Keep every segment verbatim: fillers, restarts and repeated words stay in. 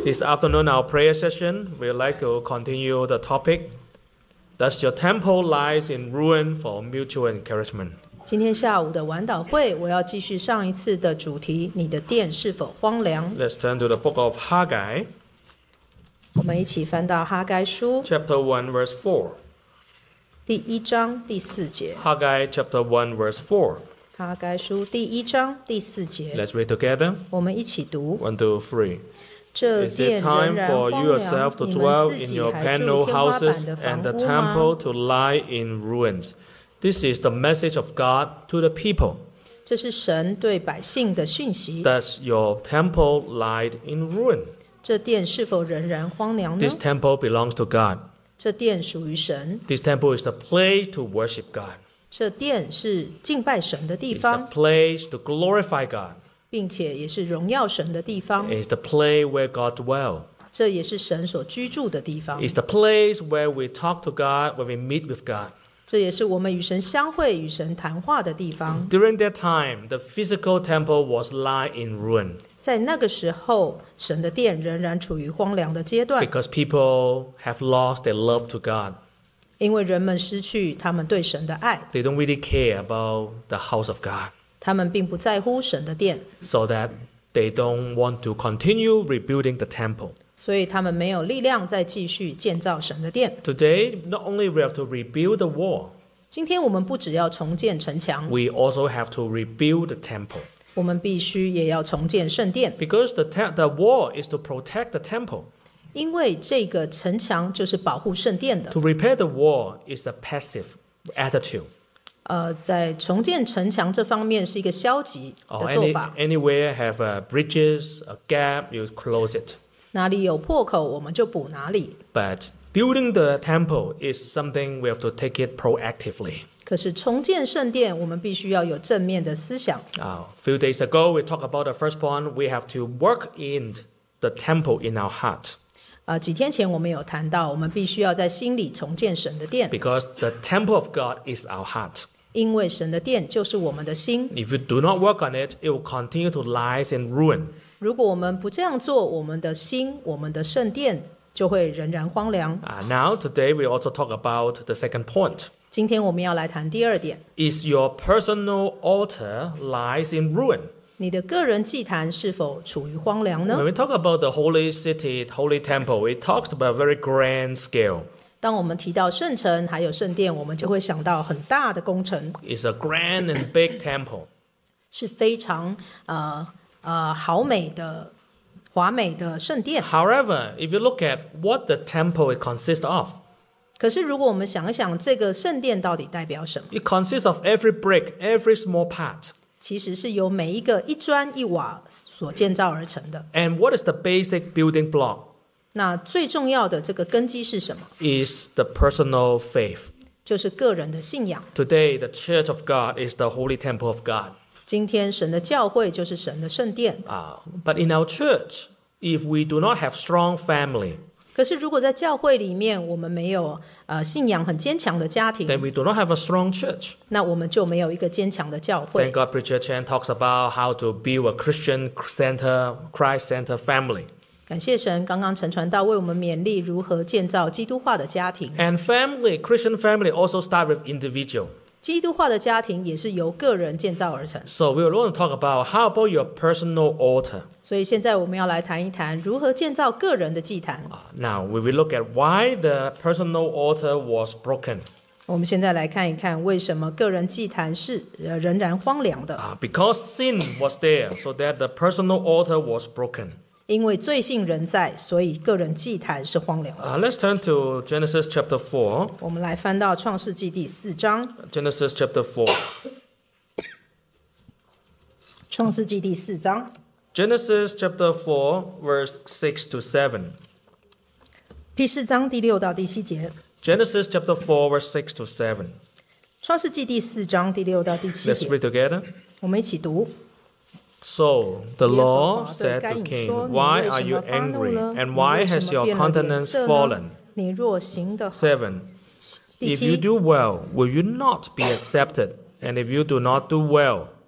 This afternoon, our prayer session, we'd like to continue the topic, Does your temple lies in ruin for mutual encouragement? 今天下午的晚祷会，我要继续上一次的主题：你的殿是否荒凉？ Let's turn to the book of Haggai, 我们一起翻到哈该书 chapter one, verse four. 第一章第四节。 Haggai chapter one, verse four. 哈该书第一章第四节， Let's read together. 我们一起读。 One, two, three. 这 Is 殿 it 仍 time 然 for 荒 you 凉， yourself to 你们 dwell 自 in 己 your 还住 panel 天花 houses 板的 and 房 the 屋吗？ temple to lie in ruins? This is the message of God to the people. 这是神对百姓的讯息。 Does your temple lie in ruin? 这殿是否仍然荒凉呢？ This temple belongs to God. 这殿属于神， This temple is the place to worship God. 这殿是敬拜神的地 It's the 方， place to glorify God. 并且也是荣耀神的地方。 It's the place where God dwells. 这也是神所居住的地方， It's the place where we talk to God, where we meet with God. 这也是我们与神相会、与神谈话的地方。 During that time, the physical temple was lying in ruin 在那个时候，神的殿仍然处于荒凉的阶段， because people have lost their love to God. 因为人们失去他们对神的爱， They don't really care about the house of God, 他们并不在乎神的殿， so that they don't want to continue rebuilding the temple. 所以他们没有力量再继续建造神的殿。 Today, not only we have to rebuild the wall, 今天我们不只要重建城墙， we also have to rebuild the temple. 我们必须也要重建圣殿， Because the, te- the wall is to protect the temple. 因为这个城墙就是保护圣殿的。 To repair the wall is a passive attitude. 呃，在重建城墙这方面是一个消极 Or 的做 any, 法。 anywhere have uh, bridges, a gap, you close it. 哪里有破口，我们就补哪里。 But building the temple is something we have to take it proactively. 可是重建圣殿，我们必须要有正面的思想。 Uh, a few days ago, we talked about the first point. We have to work in the temple in our heart. 呃，几天前我们有谈到，我们必须要在心里重建神的殿， Because the temple of God is our heart. 因为神的殿就是我们的心。 If you do not work on it, it will continue to lie in ruin. 如果我们不这样做，我们的心，我们的圣殿就会仍然荒凉。 Uh, now, today, we also talk about the second point. 今天我们要来谈第二点， Is your personal altar lies in ruin? 你的个人祭坛是否处于荒凉呢 When？we talk about the holy city, holy temple, it talks about a very grand scale. 当我们提到圣城还有圣殿，我们就会想到很大的工程， It's a grand and big temple. 是非常呃呃豪美的、华美的圣殿。 However, if you look at what the temple it consists of, 可是如果我们想一想，这个圣殿到底代表什么？ it consists of every brick, every small part. 其实是由每一个一砖一瓦所建造而成的。 And what is the basic building block? 那最重要的这个根基是什么？ Is the personal faith. 就是个人的信仰。 Today, the church of God is the holy temple of God. 今天神的教会就是神的圣殿。 Uh, but in our church, if we do not have strong family, 可是如果在教会里面我们没有呃信仰很坚强的家庭， then we do not have a strong church. 那我们就没有一个坚强的教会 Thank。God, Preacher Chan talks about how to build a Christian center, Christ center family. 感谢神，刚刚陈传道为我们勉励如何建造基督化的家庭。 And family, Christian family also start with individual. 基督化的家庭也是由个人建造而成。 So we want to talk about how about your personal altar. 所以现在我们要来谈一谈如何建造个人的祭坛。 Uh, Now, we will look at why the personal altar was broken. 我们现在来看一看为什么个人祭坛是呃仍然荒凉的。 Uh, because sin was there, so that the personal altar was broken. 因为罪性仍在，所以个人祭坛是荒凉的。 Uh, let's turn to Genesis chapter four. 我们来翻到创世纪第四章。 Genesis chapter four. 创世纪第四章 Genesis chapter four, verse six to seven. 第四章第六到第七节。 Genesis chapter four, verse six to seven. 创世纪第四章第六到第七 Let's 节， read together. 我们一起读。 So the 耶和 Lord 华 said 对该 to 隐 Cain, 说：“你 Why 为 are 什 you 么发怒 angry? 了？ And 你 why 为什 has 么 your 变了脸 countenance 色 fallen?” 呢？你若行得好。 Seven. 第 If you 七， do well, will you not be accepted? And if you do not do well,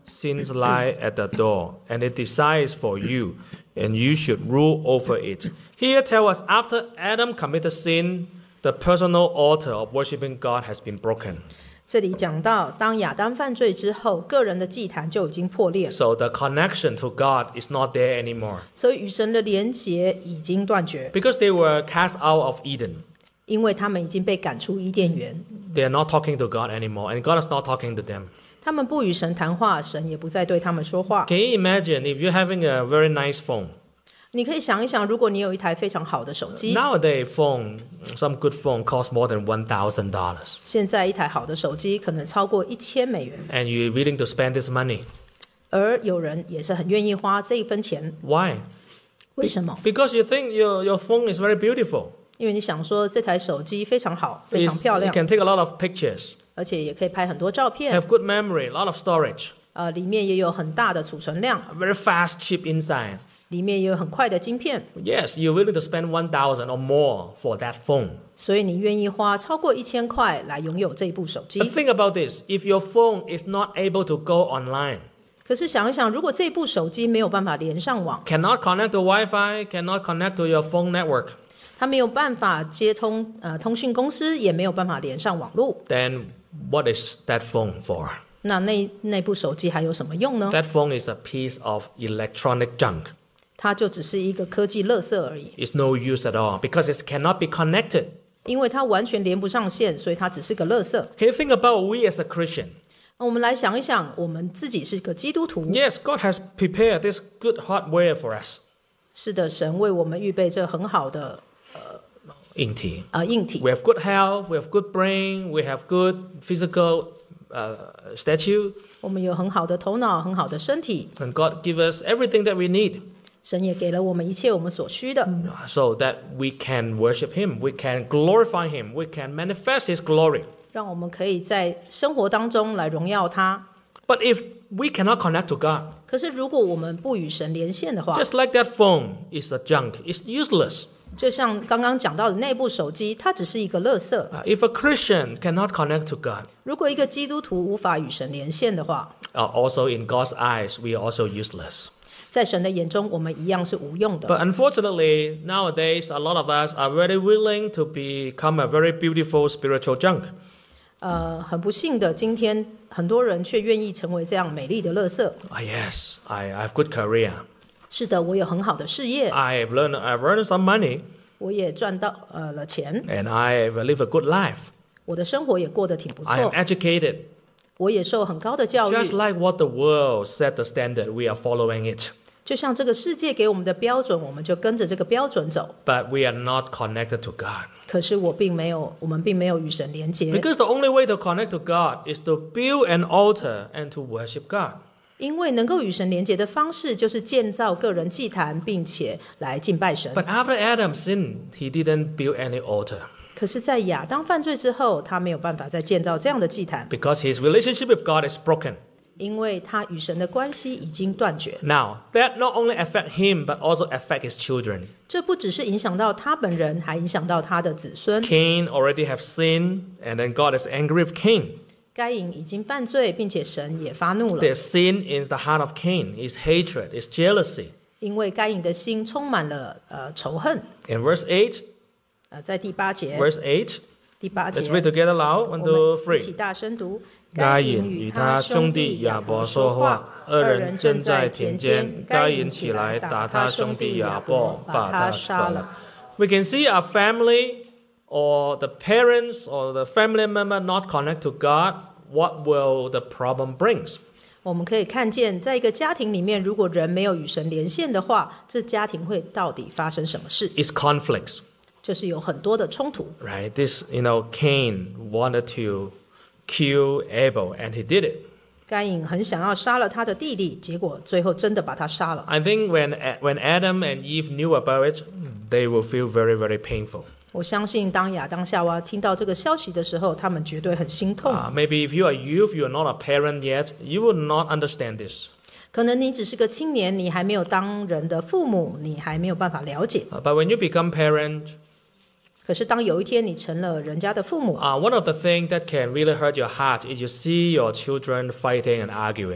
Sins lie at the door, and it desires for you, and you should rule over it. Here tell us, after Adam committed sin, the personal altar of worshiping God has been broken. 这里讲到，当亚当犯罪之后，个人的祭坛就已经破裂， So the connection to God is not there anymore. 所以与神的连结已经断绝， Because they were cast out of Eden. 因为他们已经被赶出伊甸园， They are not talking to God anymore, and God is not talking to them. 他们不与神谈话，神也不再对他们说话。 Can you imagine if you're having a very nice phone? 你可以想一想，如果你有一台非常好的手机， Nowadays, phone, some good phone costs more than one thousand dollars. 现在一台好的手机可能超过一千美元， And you're willing to spend this money. 而有人也是很愿意花这一分钱。 Why? 为什么？ Because you think your, your phone is very beautiful. 因为你想说这台手机非常好，非常 It's- 漂 you 亮， can take a lot of pictures, 而且也可以拍很多照片， have good memory, a lot of storage, 呃，里面也有很大的储存量， very fast chip inside. 里面也有很快的晶片， Yes, you're willing to spend one thousand or more for that phone. 所以你愿意花超过一千块来拥有这一部手机 But。think about this. If your phone is not able to go online, 可是想一想，如果这部手机没有办法连上网， cannot connect to Wi-Fi, cannot connect to your phone network, 它没有办法接通呃通讯公司，也没有办法连上网络， then what is that phone for? 那那那部手机还有什么用呢？ That phone is a piece of electronic junk. 它就只是一个科技垃圾而已， It's no use at all because it cannot be connected. 因为它完全连不上线，所以它只是个垃圾。 Can you think about we as a Christian? 那我们来想一想，我们自己是个基督徒， Yes, God has prepared this good hardware for us. 是的，神为我们预备这很好的 Inti. 呃硬体， We have good health, we have good brain, we have good physical uh, statue, 我们有很好的头脑，很好的身体， and God gives us everything that we need 神也给了我们一切我们所需的， so that we can worship Him, we can glorify Him, we can manifest His glory. 让我们可以在生活当中来荣耀他。 But if we cannot connect to God, 可是如果我们不与神连线的话， just like that phone is a junk, it's useless. 就像刚刚讲到的那部手机，它只是一个垃圾。 Uh, if a Christian cannot connect to God, 如果一个基督徒无法与神连线的话， uh, also in God's eyes, we are also useless. 在神的眼中，我们一样是无用的。 But unfortunately, nowadays, a lot of us are very willing to become a very beautiful spiritual junk. 呃，很不幸的，今天很多人却愿意成为这样美丽的垃圾。 Ah, yes, I, I have good career. 是的，我有很好的事业， I have learned, I've earned some money, 我也赚到呃了钱， and I have lived a good life. 我的生活也过得挺不 I am 错， educated. 我也受很高的教育。 Just like what the world set the standard, we are following it. 就像这个世界给我们的标准，我们就跟着这个标准走。 But we are not connected to God. 可是我并没有，我们并没有与神连结， Because the only way to connect to God is to build an altar and to worship God. 因为能够与神连结的方式就是建造个人祭坛，并且来敬拜神。 But after Adam sinned, he didn't build any altar 可是，在亚当犯罪之后，他没有办法再建造这样的祭坛， because his relationship with God is broken. 因为他与神的关系已经断绝。 Now, that not only affect him, but also affect his children. 这不只是影响到他本人，还影响到他的子孙。 Cain already have sinned, and then God is angry with Cain. 该隐已经犯罪，并且神也发怒了， There's sin in the heart of Cain, is hatred, is jealousy. 因为该隐的心充满了呃仇恨。 In verse eight, 呃，在第八节， verse eight, 第八节， let's read together loud. 我 One, two, 们一起 three. 大声读。 该隐与他兄弟亚伯说话，二人正在田间。该隐起来打他兄弟亚伯，把他杀了。We can see our family or the parents or the family member not connect to God. What will the problem brings? 我们可以看见，在一个家庭里面，如果人没有与神连线的话，这家庭会到底发生什么事？ It's conflicts, 就是有很多的冲突。 right? This, you know, Cain wanted to kill Abel, and he did it. 该隐很想要杀了他的弟弟，结果最后真的把他杀了。 I think when when Adam and Eve knew about it, they will feel very, very painful. 我相信，当亚当夏娃听到这个消息的时候，他们绝对很心痛。 Uh, maybe if you are youth, you are not a parent yet, you will not understand this. 可能你只是个青年，你还没有当人的父母，你还没有办法了解。 Uh, but when you become parent, 可是当有一天你成了人家的父母， uh, one of the things that can really hurt your heart is you see your children fighting and arguing.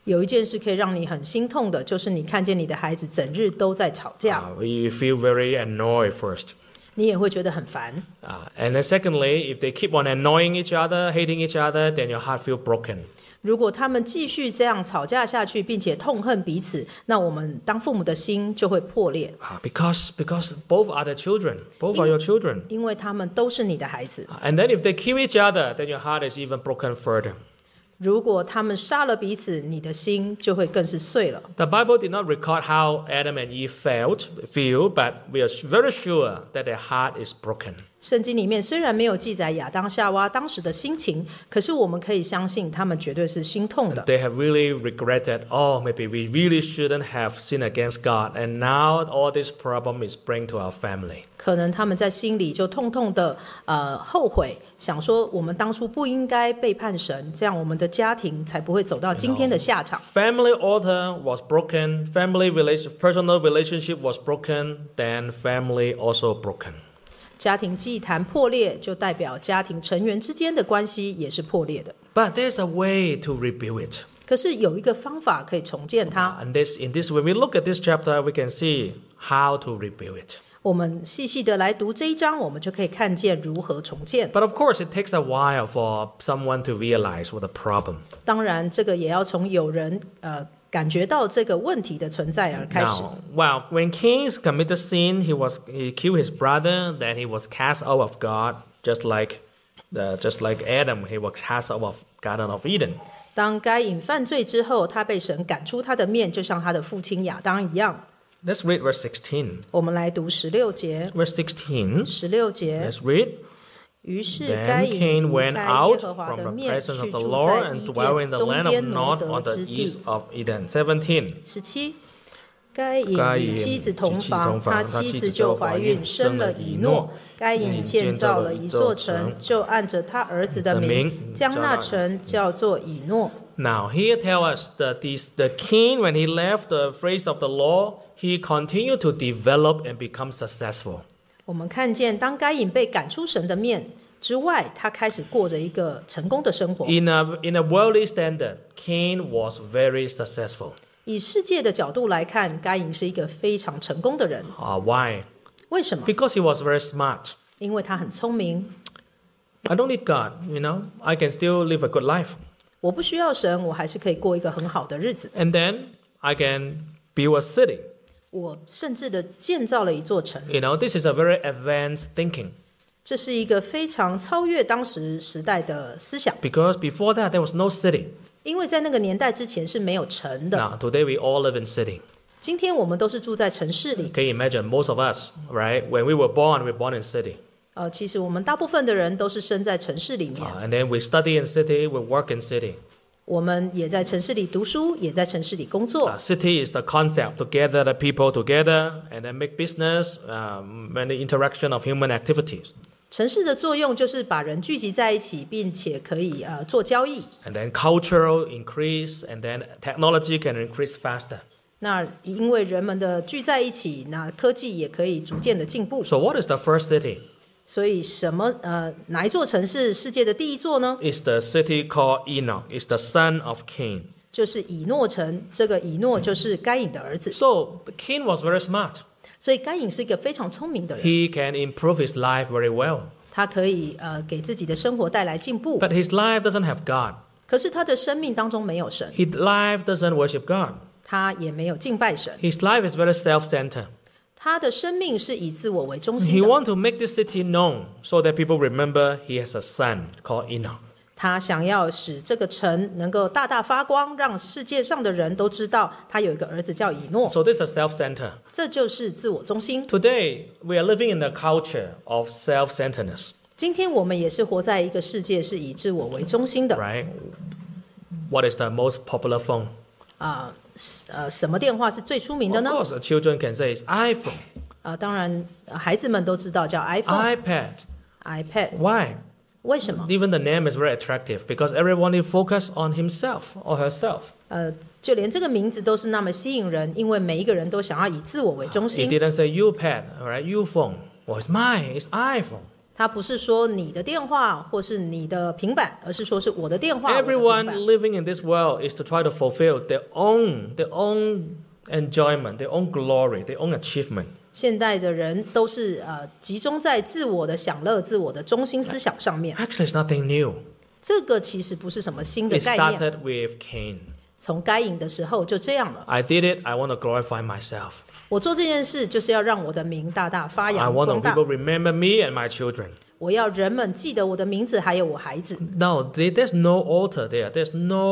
有一件事可以让你很心痛的，就是你看见你的孩子整日都在吵架， Uh, you feel very annoyed first. 你也会觉得很烦。 Uh, and then secondly, if they keep on annoying each other, hating each other, then your heart feel broken. 如果他们继续这样吵架下去，并且痛恨彼此，那我们当父母的心就会破裂， Uh, because, because both are the children. Both are your children. 因为他们都是你的孩子。 And then if they kill each other, then your heart is even broken further. 如果他们杀了彼此，你的心就会更是碎了。 The Bible did not record how Adam and Eve felt, feel, but we are very sure that their heart is broken. 圣经里面虽然没有记载亚当夏娃当时的心情，可是我们可以相信他们绝对是心痛的。 They have really regretted, oh, maybe we really shouldn't have sinned against God, and now all this problem is bring to our family. 可能他们在心里就痛痛的呃后悔，想说我们当初不应该背叛神，这样我们的家庭才不会走到今天的下场。 Family order was broken, family relation, personal relationship was broken, then family also broken. 家庭祭坛破裂，就代表家庭成员之间的关系也是破裂的。 But there's a way to rebuild it. 可是有一个方法可以重建它。 And this, in this, when we look at this chapter, we can see how to rebuild it. 我们细细的来读这一章，我们就可以看见如何重建。 But of course, it takes a while for someone to realize what the problem. 当然，这个也要从有人呃感觉到这个问题的存在而开始。 Now, well, when Cain committed sin, he was he killed his brother. Then he was cast out of God, just like the, just like Adam, he was cast out of Garden of Eden. 当该隐犯罪之后，他被神赶出他的面，就像他的父亲亚当一样。 Let's read verse sixteen. 我们来读十六节。 Verse sixteen. 十六节， Let's read. 于是 Then 该 Cain 隐离 went 开耶 out 和华 from 的 the 面， presence 去 of the 住 Lord 在 and 伊 dwell in 甸 the 东 land of 边挪 Nod 得 on the 之 east 地。 of Eden. Seventeen. 十七，该隐该隐与妻子同与妻同房， 房他他妻子妻子就就怀孕怀孕，生生了了以诺以诺。 该隐建造了一座城，就按着他儿子的的名， 名将那叫那城叫做以诺。 Now here tell us that this, the king, when he left the phrase of the law, he continued to develop and become successful. 我们看见，当该隐被赶出神的面之外，他开始过着一个成功的生活。 In a, in a worldly standard, Cain was very successful. 以世界的角度来看，该隐是一个非常成功的人。 Uh, why? 为什么？ Because he was very smart. 因为他很聪明。 I don't need God, you know. I can still live a good life. 我不需要神，我还是可以过一个很好的日子。 And then I can build a city. 我甚至的建造了一座城， You know, this is a very advanced thinking. 这是一个非常超越当时时代的思想。 Because before that, there was no city. 因为在那个年代之前是没有城的。 Now, today we all live in city. 今天我们都是住在城市里。 Can you imagine most of us, right? When we were born, we were born in city. 呃，其实我们大部分的人都是生在城市里面。 Uh, and then we study in city, we work in city. 我们也在城市里读书，也在城市里工作。 Uh, city is the concept to gather the people together and then make business, um, and the interaction of human activities. 城市的作用就是把人聚集在一起，并且可以呃做交易。 And then cultural increase, and then technology can increase faster. 那因为人们的聚在一起，那科技也可以逐渐的进步。 So what is the first city? 所以什么呃哪一座城市世界的第一座呢？ It's the city called Enoch. It's the son of Cain. 就是以诺城。这个以诺就是该隐的儿子。 So Cain was very smart. 所以该隐是一个非常聪明的人， He can improve his life very well. 他可以呃给自己的生活带来进步。 But his life doesn't have God. 可是他的生命当中没有神， His life doesn't worship God. 他也没有敬拜神， His life is very self-centered. 他的生命是以自我为中 He 心的。 wants to make this city known so that people remember he has a son called Enoch. 他想要使这个城能够大大发光，让世界上的人都知道他有一个儿子叫以诺。 So this is self-centered. 这就是自我中心。 Today, we are living in a culture of self-centeredness, 今天我们也是活在一个世界是以自我为中心的 right? What is the most popular phone? 啊、呃，什么电话是最出名的 Of 呢？ course, children can say it's iPhone, 啊、当然、呃孩子们都知道叫 iPhone、 iPad. iPad。 Why? 为什么？ Even the name is very attractive because everyone is focused on himself or herself. 呃，就连这个名字都是那么吸引人，因为每一个人都想要以自我为中 It 心。 didn't say U pad, all right? U phone. Well, it's mine. It's iPhone. 它不是说你的电话或是你的平板，而是说是我的电话。 Everyone 我的平板 living in this world is to try to fulfill their own, their own enjoyment, their own glory, their own achievement. 现代的人都是呃集中在自我的享乐、自我的中心思想上面。 Actually, it's nothing new. 这个其实不是什么新的 It 概念， started with Cain. 从该隐的时候就这样了。 I did it. I want to glorify myself. 我做这件事就是要让我的名大大发 I 扬 want 光大， people remember me and my children. 我要人们记得我的名字，还有我孩子。 No, they, there's no altar there. There's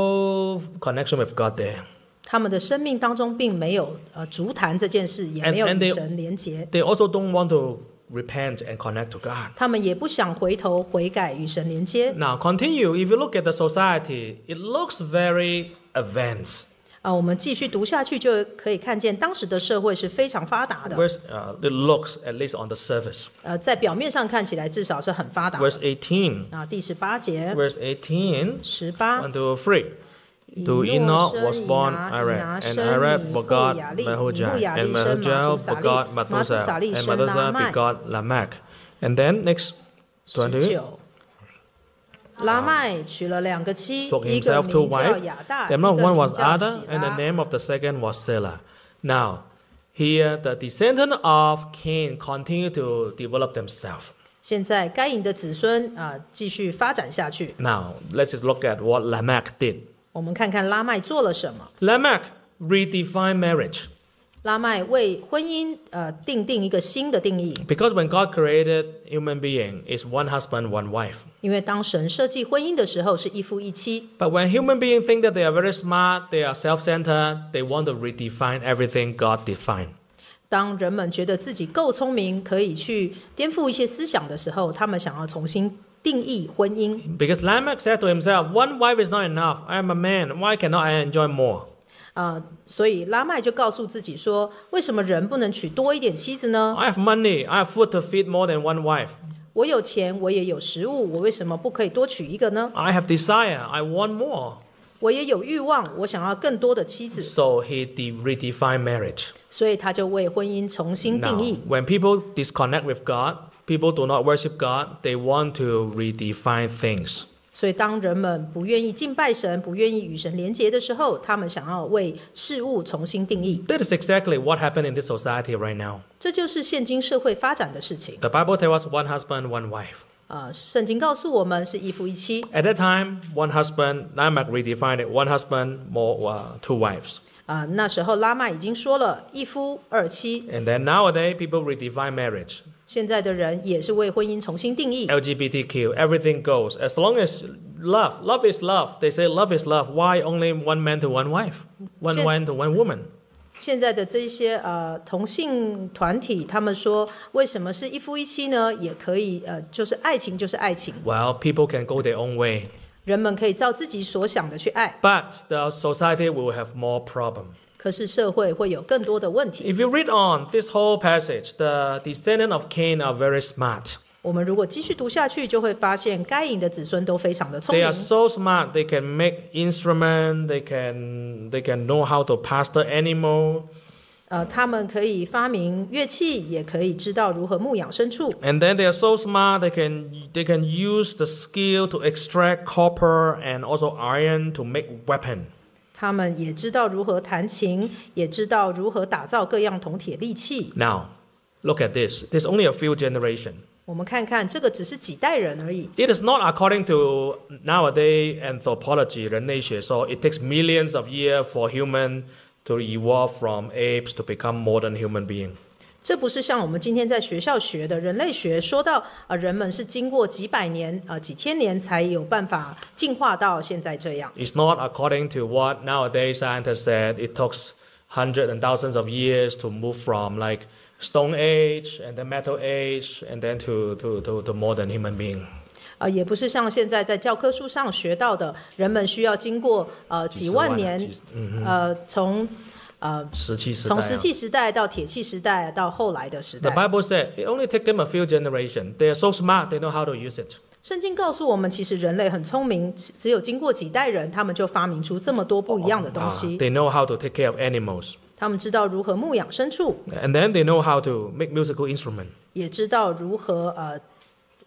no connection with God there. 他们的生命当中并没有呃足坛这件事，也 And- 没有 and 与 they- 神连结。 They also don't want to repent and connect to God. 他们也不想回头悔改与神连接。 Now, continue. If you look at the society, it looks very advanced. 啊、我们继续读下去就可以看见，当时的社会是非常发达的。 Verse, uh, it looks, at least on the surface. 呃，在表面上看起来至少是很发达的。 Verse eighteen. 啊，第十八节， Verse eighteen. 十八 one, two, three. To 以 Enoch 诺 was 生以 born 拿 Arad, 以拿 and 生 Arad 以 begot 户雅利，以 Mahujah, 户雅 and 利生 Mahujah 马土撒利， begot 马土撒 Methuselah, 利 and 生拉 Methuselah 麦。 begot Lamech. And then next 十 twenty. 九，拉麦娶了两个妻， Took 一个 himself two 名叫 wives. 亚大， The 一 name of 个 one 名 was 叫 Ada, 喜 and the 拉。 name of the second was Selah. Now, here the descendant of Cain continue to develop themselves. 现在该隐的子孙啊、继续发展下去。 Now, let's just look at what Lamech did. 我们看看拉麦做了什么。 Lamech redefined marriage. 拉麦为婚姻呃定定一个新的定义， Because when God created human being, it's one husband, one wife. 因为当神设计婚姻的时候是一夫一妻， But when human beings think that they are very smart, they are self-centered, they want to redefine everything God defined. 当人们觉得自己够聪明，可以去颠覆一些思想的时候，他们想要重新定义婚姻。 Because Lamech said to himself, one wife is not enough. I am a man. Why cannot I enjoy more? 啊、所以拉麦就告诉自己说：为什么人不能娶多一点妻子呢？ I have money. I have food to feed more than one wife. 我有钱，我也有食物，我为什么不可以多娶一个呢？ I have desire. I want more. 我也有欲望，我想要更多的妻子， So he de- redefined marriage. 所以他就为婚姻重新 Now, 定义。 when people disconnect with God, people do not worship God, they want to redefine things. 所以，当人们不愿意敬拜神，不愿意与神连结的时候，他们想要为事物重新定义。 That is exactly what happened in this society right now. 这就是现今社会发展的事情。 The Bible tells us one husband, one wife. 呃，圣经告诉我们是一夫一妻。 At that time, one husband, Lamech redefined it, one husband, more uh, two wives. 啊、那时候拉麦已经说了一夫二妻， And then nowadays, people redefine marriage. 现在的人也是为婚姻重新定义。 L G B T Q, everything goes. As long as love, love is love. They say love is love. Why only one man to one wife? One Shit. man to one woman? 现在的这些呃同性团体，他们说为什么是一夫一妻呢？也可以呃，就是爱情就是爱情， Well, people can go their own way. 人们可以照自己所想的去爱， But the society will have more problem. 可是社会会有更多的问题。 If you read on this whole passage, the descendants of Cain are very smart. 我们如果继续读下去，就会发现该隐的子孙都非常的聪 They 明 are，so smart. They can make instrument. They can they can know how to pasture animal. 呃，他们可以发明乐器，也可以知道如何牧养牲畜。 And then they are so smart. They can they can use the skill to extract copper and also iron to make weapon. 他们也知道如何弹琴，也知道如何打造各样铜铁利器。 Now, look at this. There's only a few generations. 我们看看，这个只是几代人而已。 It is not according to nowadays anthropology, 人类学, so it takes millions of years for human to evolve from apes to become modern human being. 这不是像我们今天在学校学的人类学，说到呃人们是经过几百年、呃几千年才有办法进化到现在这样。 It's not according to what nowadays scientists said. It took hundreds and thousands of years to move from like Stone Age and then Metal Age and then to, to, to, to modern human being. 呃，也不是像现在在教科书上学到的，人们需要经过呃几万年几十万， 呃从呃石器时代啊。 从石器时代到铁器时代到后来的时 The 代。 Bible said it only took them a few generations. They are so smart, they know how to use it. 圣经告诉我们，其实人类很聪明，只只有经过几代人，他们就发明出这么多不一样的东 Ah, 西。 they know how to take care of animals. 他们知道如何牧养牲畜， And then they know how to make musical instruments. 也知道如何呃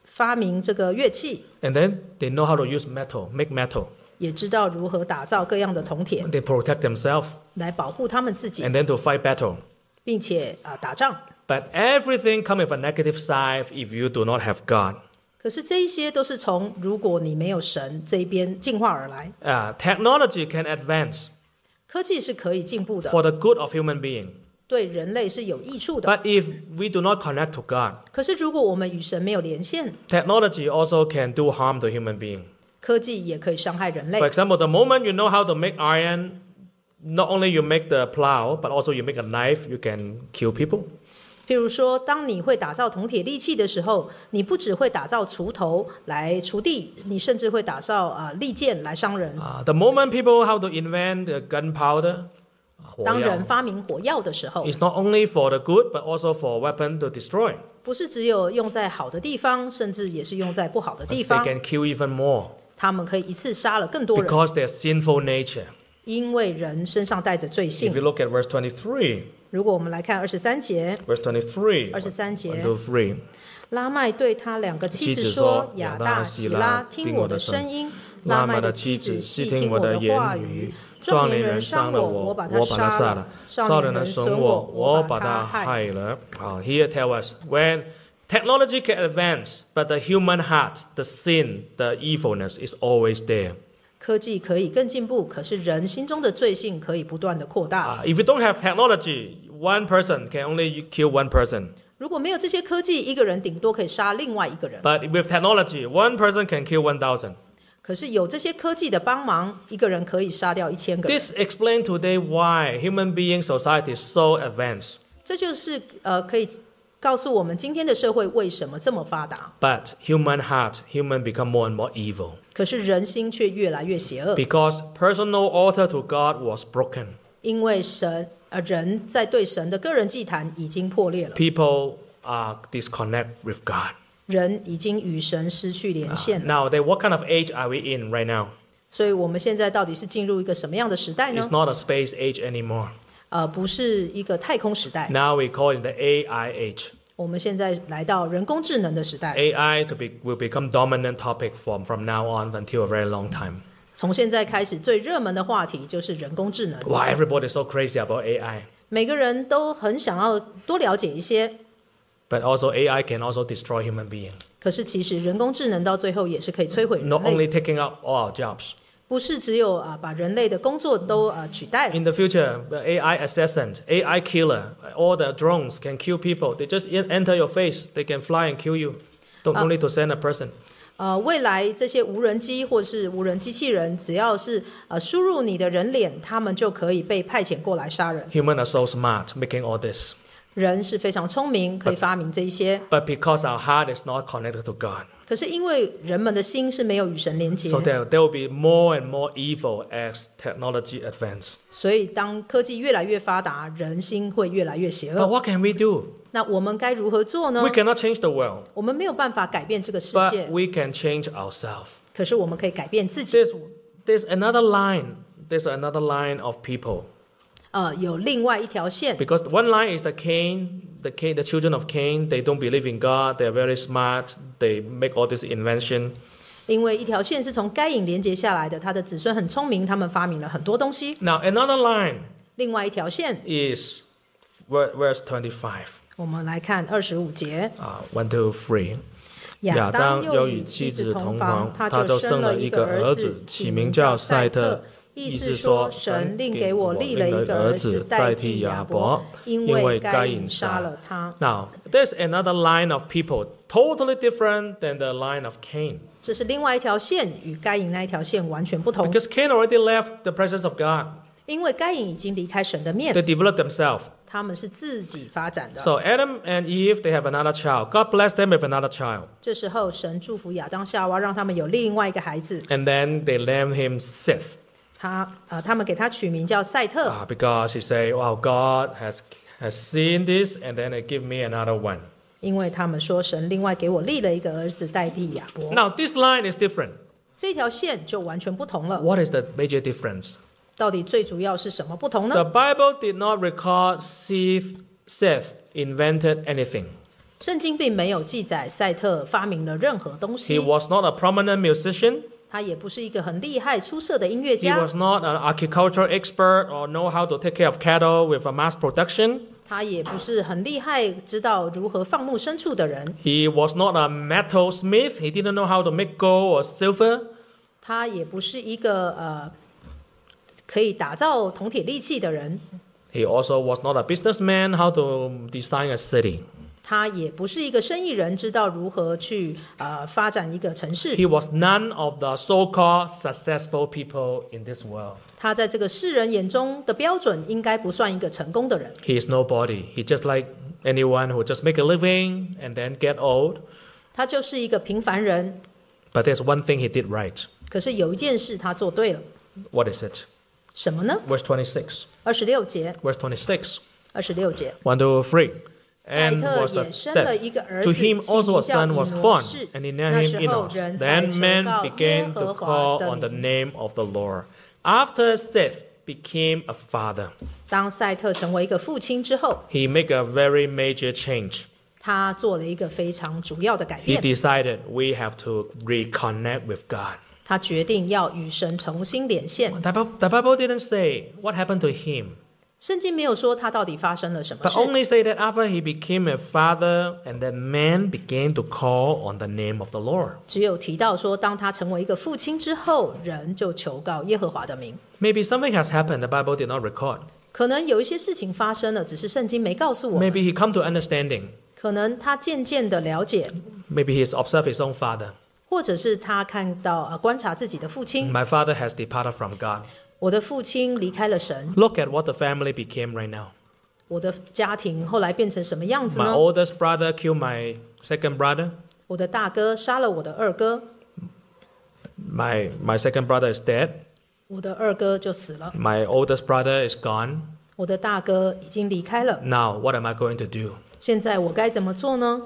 发明这个乐器， And then they know how to use metal, make metal. 也知道如何打造各样的铜铁 They protect themselves 来保护他们自己， and then to fight battle. 并且啊、打仗。 But everything comes with a negative side if you do not have God. 可是这一些都是从如果你没有神这一边进化而来。 Uh, technology can advance 科技是可以进步的， for the good of human being. 对人类是有益处的。 But if we do not connect to God, 可是如果我们与神没有连线， technology also can do harm to human being. 科技也可以伤害人类 For。example, the moment you know how to make iron, not only you make the plow, but also you make a knife, you can kill people. 譬如说，当你会打造铜铁利器的时候，你不只会打造锄头来锄地，你甚至会打造啊、呃、利剑来伤人。 Uh, the moment people how to invent the gunpowder, 当人发明火药的时候， it's not only for the good, but also for a weapon to destroy. 不是只有用在好的地方，甚至也是用在不好的地 They 方。 can kill even more 他们可以一次杀了更多人， because their sinful nature. 因为人身上带着罪 If 性。 you look at verse twenty-three, 如果我们来看二十三节， verse twenty-three, 二十三 one 节， to three. 拉麦对他两个妻子妻子说说：“ 亚亚大大喜拉， 喜拉听我的听我的声声音。” 拉麦麦的的妻子妻子细细听听我的我的言语话语。 壮年壮年人人伤了伤我， 我， 我把他我把他杀了杀了；； 少少年人年人损我， 损我， 我我把他把他害。 害了。Uh, here tell us when technology can advance, but the human heart, the sin, the evilness is always there. 科技可以更进步，可是人心中的罪性可以不断的扩大。 Uh, if you don't have technology, one person can only kill one person. 如果没有这些科技，一个人顶多可以杀另外一个人。 But with technology, one person can kill one thousand. 可是有这些科技的帮忙，一个人可以杀掉一千个人。 This explains today why human being society is so advanced. 这就是呃，可以告诉我们今天的社会为什么这么发达。 But human heart, human become more and more evil. 可是人心却越来越邪恶， Because personal altar to God was broken. 因为神呃人在对神的个人祭坛已经破裂了， People are disconnect with God. 人已经与神失去连线了。 Now, then, what kind of age are we in right now? 所以我们现在到底是进入一个什么样的时代呢 It's？not a space age anymore. 呃，不是一个太空时代， Now we call it the A I age. 我们现在来到人工智能的时代。 A I to be, will become dominant topic from, from now on until a very long time. 从现在开始，最热门的话题就是人工智能。 Why everybody is so crazy about A I? 每个人都很想要多了解一些， But also A I can also destroy human being. 可是其实人工智能到最后也是可以摧毁人 Not 类， only taking up all our jobs. 不是只有啊、呃把人类的工作都呃取代了。 In the future, the A I assassin, A I killer, all the drones can kill people. They just en- enter your face. They can fly and kill you. Don't Uh, need to send a person. 呃，未来这些无人机或是无人机器人，只要是呃输入你的人脸，他们就可以被派遣过来杀人。 Humans are so smart making all this. 人是非常聪明，可以发明这一些， But because our heart is not connected to God, 可是因为人们的心是没有与神连接， so there, there will be more and more evil as technology advances. 所以当科技越来越发达，人心会越来越邪 But 恶。 what can we do? 那我们该如何做呢 We？cannot change the world, 我们没有办法改变这个世 but 界， we can change ourselves. 可是我们可以改变自己。 There's, there's another line. There's another line of people. 呃，有另外一条线， Because one line is the Cain, the Cain, the children of Cain. They don't believe in God. They're very smart. They make all this invention. 因为一条线是从该隐连接下来的，他的子孙很聪明，他们发明了很多东西。 Now another line 另外一条线， is ver- verse twenty-five. 我们来看二十五节， Uh, one, two, three. 亚当又与妻子同房，他就生了一个儿子，起名叫赛特。意思说，神另给我立了一个儿子代替亚伯，因为该隐杀了他。 Now, there's another line of people totally different than the line of Cain. 这是另外一条线，与该隐那一条线完全不同。 Because Cain already left the presence of God. 因为该隐已经离开神的面 They，developed themselves. 他们是自己发展的。 So Adam and Eve, they have another child. God blessed them with another child. 这时候，神祝福亚当夏娃，让他们有另外一个孩子。 And then they named him Seth. 他呃，他们给他取名叫赛特， Uh, because he said, wow, God has, has seen this and then they give me another one. 因为他们说神另外给我立了一个儿子代替亚伯。 Now, this line is different. 这条线就完全不同了。 What is the major difference? 到底最主要是什么不同 The 呢？ Bible did not record Seth, Seth invented anything. 圣经并没有记载赛特发明了任何东 He 西， was not a prominent musician. 他也不是一个很厉害出色的音乐 He 家， was not an agricultural expert or know how to take care of cattle with a mass production. 他也不是很厉害知道如何放牧牲畜的人， He was not a metal smith. He didn't know how to make gold or silver. 他也不是一个呃可以打造铜铁利器的人， He also was not a businessman, how to design a city. 他也不是一个生意人，知道如何去呃发展一个城市。 He was none of the so-called successful people in this world. 他在这个世人眼中的标准，应该不算一个成功的人。 He is nobody. He just like anyone who just make a living and then get old. 他就是一个平凡人， But there's one thing he did right. 可是有一件事他做对了， What is it? 什么呢？ Verse twenty-six. 二十六节， Verse twenty-six. 二十六节， One, two, three. 赛 And 特 was the 也生了 Seth. 一个儿 To 子， him 其 also 名 a 叫 son 以 was 挪 born, 士。 and he 那 named 时 him 候 Enos. 人才 Then 求 men 告耶 began 和 to 华 call 的 on the 名。 name of the Lord. After Seth became a father, 当赛特成为一个父亲之后， he made a very major change. 他做了一个非常主要的改 He 变。 decided we have to reconnect with God. 他决定要与神重新连线。 The Bible, the Bible didn't say what happened to him, 圣经没有说他到底发生了什么 but 事， only say that after he became a father, and then men began to call on the name of the Lord. 只有提到说，当他成为一个父亲之后，人就求告耶和华的名。 Maybe something has happened the Bible did not record. 可能有一些事情发生了，只是圣经没告诉我们。 Maybe he come to understanding. 可能他渐渐的了解， Maybe he's observed his own father. 或者是他看到呃观察自己的父亲， My father has departed from God. 我的父亲离开了神， Look at what the family became right now. 我的家庭后来变成什么样子 My 呢？ oldest brother killed my second brother. 我的大哥杀了我的二哥， My my second brother is dead. 我的二哥就死了， My oldest brother is gone. 我的大哥已经离开了。 Now, what am I going to do? 现在我该怎么做呢？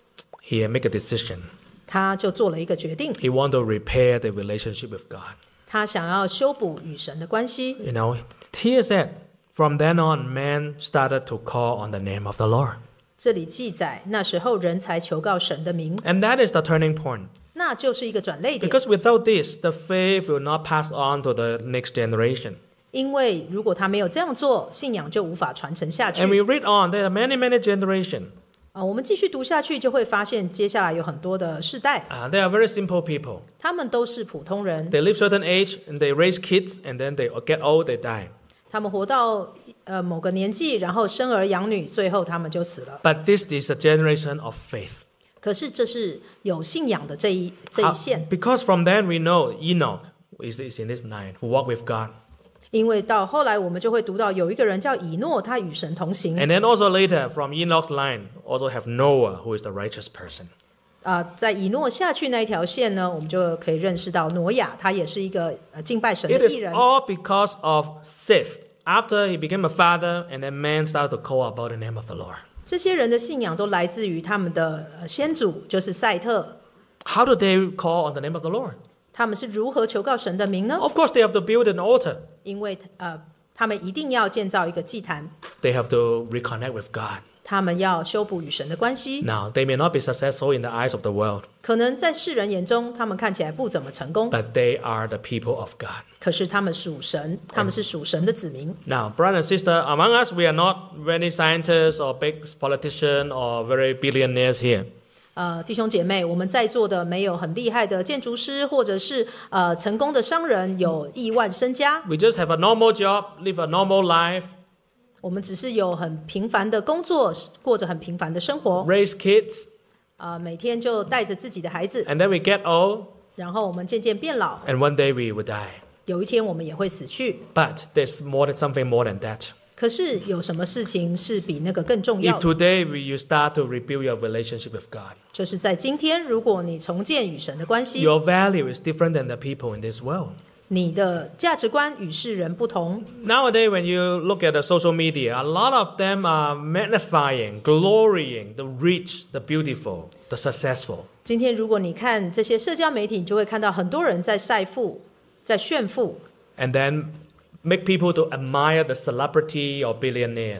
He make a decision. 他就做了一个决定， He want to repair the relationship with God. 他想要修补与神的关系。 You know, here said, from then on, man started to call on the name of the Lord. 这里记载，那时候人才求告神的名， And that is the turning point. 那就是一个转捩点。 Because without this, the faith will not pass on to the next generation. 因为如果他没有这样做，信仰就无法传承下去。 And we read on, there are many, many generations. 啊，我们继续读下去，就会发现接下来有很多的世代， Uh, they are very simple people. 他们都是普通人， They live certain age, and they raise kids, and then they get old, they die. 他们活到呃某个年纪，然后生儿养女，最后他们就死了。 But this is a generation of faith. 可是这是有信仰的这一这一 Uh, 线， because from then we know Enoch is, is in this line, who walked with God. 因为到后来我们就会读到有一个人叫以诺，他与神同行。 And then also later, from Enoch's line, also have Noah, who is the righteous person. 啊、在以诺下去那一条线呢，我们就可以认识到挪亚，他也是一个呃敬拜神 It 的 is 艺人。 all because of Seth. After he became a father, and then man started to call about the name of the Lord. 这些人的信仰都来自于他们的呃先祖，就是赛特。 How do they call on the name of the Lord? 他们是如何求告神的名呢？ Of course, they have to build an altar. 因为呃，他们一定要建造一个祭坛， They have to reconnect with God. 他们要修补与神的关系。 Now, they may not be successful in the eyes of the world, 可能在世人眼中，他们看起来不怎么成功， but they are the people of God. 可是他们属神，他们是属神的子民。 Now, brother and sister, among us, we are not very scientists or big politicians or very billionaires here. 呃，弟兄姐妹，我们在座的没有很厉害的建筑师，或者是呃成功的商人，有亿万身家。 We just have a normal job, live a normal life, 我们只是有很平凡的工作，过着很平凡的生活。 raise kids, 呃，每天就带着自己的孩子， and then we get old, 然后我们渐渐变老， and one day we will die. 有一天我们也会死去。 But there's more than something more than that. 可是有什么事情是比那个更重要 If 的？ today we, you start to rebuild your relationship with God, 就是在今天，如果你重建与神的关系， your value is different than the people in this world. 你的价值观与世人不同。 Nowadays, when you look at the social media, a lot of them are magnifying, glorying the rich, the beautiful, the successful. 今天如果你看这些社交媒体，你就会看到很多人在晒富，在炫富， And then make people to admire the celebrity or billionaires.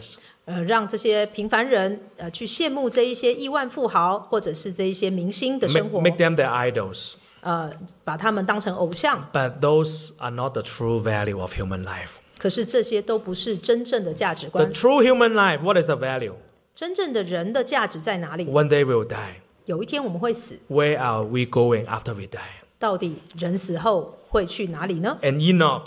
呃，让这些平凡人呃去羡慕这一些亿万富豪或者是这一些明星的生 make, 活， make them their idols. 呃，把他们当成偶像。 But those are not the true value of human life. 可是这些都不是真正的价值 The 观。 true human life, what is the value? 真正的人的价值在哪里？ One day we will die. 有一天我们会死， Where are we going after we die? 到底人死后会去哪里呢？ And Enoch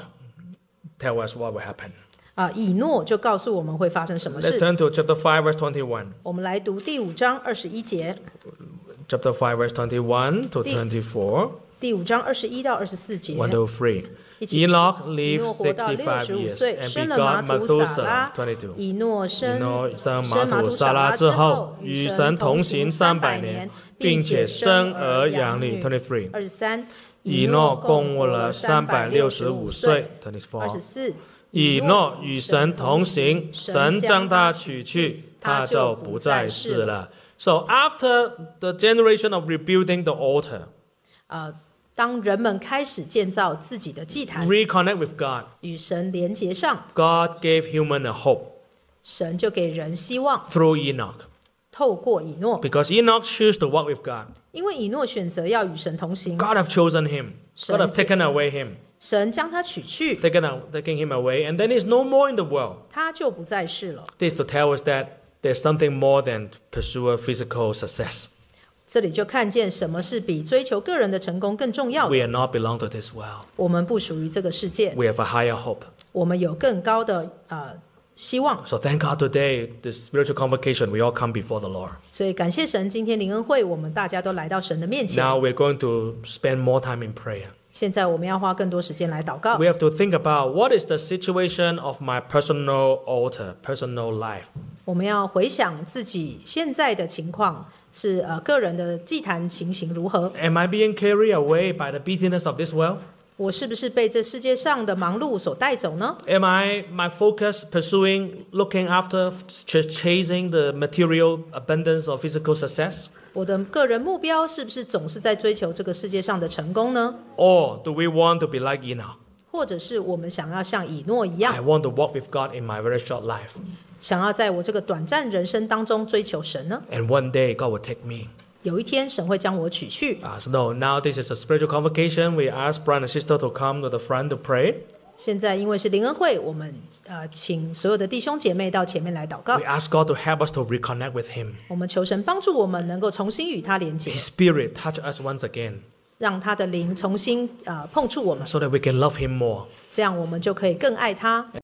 tell us what will happen. 啊、以诺就告诉我们会发生什么 Let's 事。 turn to chapter five, verse twenty-one. 我们来读第五章二十一节， Chapter five, verse twenty-one to twenty-four. 第五章二十一到二十四节。 one to three. 一起 Enoch 以 lived 诺活到六 sixty-five 十五 years 岁， and 生了马 begot 土撒 Methuselah. 拉。 twenty-two. 以诺生 Enoch 生生马土撒拉之后，与神同行三百年，并且生儿养女。twenty-three. 二十三， 以诺共活了三百六十五岁。 二十 twenty-four. 四， 以诺与神同行，神将他取去，他就不再世了。So after the generation of rebuilding the altar, 呃，当人们开始建造自己的祭坛， reconnect with God, 与神连结上， God gave human a hope 神就给人希望， through Enoch. 透过以诺， Because Enoch chose to walk with God. 因为以诺选择要与神同行， God have chosen him. God have taken away him, 神将他取去， taken, taking him away, and then he's no more in the world. 他就不再是了。 This is to tell us that there's something more than pursue physical success. 这里就看见什么是比追求个人的成功更重要 We 的。 are not belong to this world. 我们不属于这个世界， We have a higher hope. 我们有更高的呃希望。 So thank God today, this spiritual convocation, we all come before the Lord. 所以感谢神，今天灵恩会，我们大家都来到神的面前。 Now we're going to spend more time in prayer. 现在我们要花更多时间来祷告 We。have to think about what is the situation of my personal altar, personal life. 我们要回想自己现在的情况，是呃个人的祭坛情形如何？ Am I being carried away by the busyness of this world? 我是不是被这世界上的忙碌所带走呢？ Am I my focus pursuing, looking after, ch- chasing the material abundance of physical success? 我的个人目标是不是总是在追求这个世界上的成功呢？ Or do we want to be like Enoch? 或者是我们想要像以诺一 I 样， want to walk with God in my very short life. 想要在我这个短暂人生当中追求神呢？ And one day God will take me. 有一天神会将我取去。 Uh, so no, now this is a spiritual convocation. We ask brother and sister to come to the front to pray. 现在因为是灵恩会，我们呃请所有的弟兄姐妹到前面来祷告 We。ask God to help us to reconnect with Him. 我们求神帮助我们能够重新与他连结， His Spirit touch us once again 让他的灵重新呃碰触我们， so that we can love Him more. 这样我们就可以更爱他。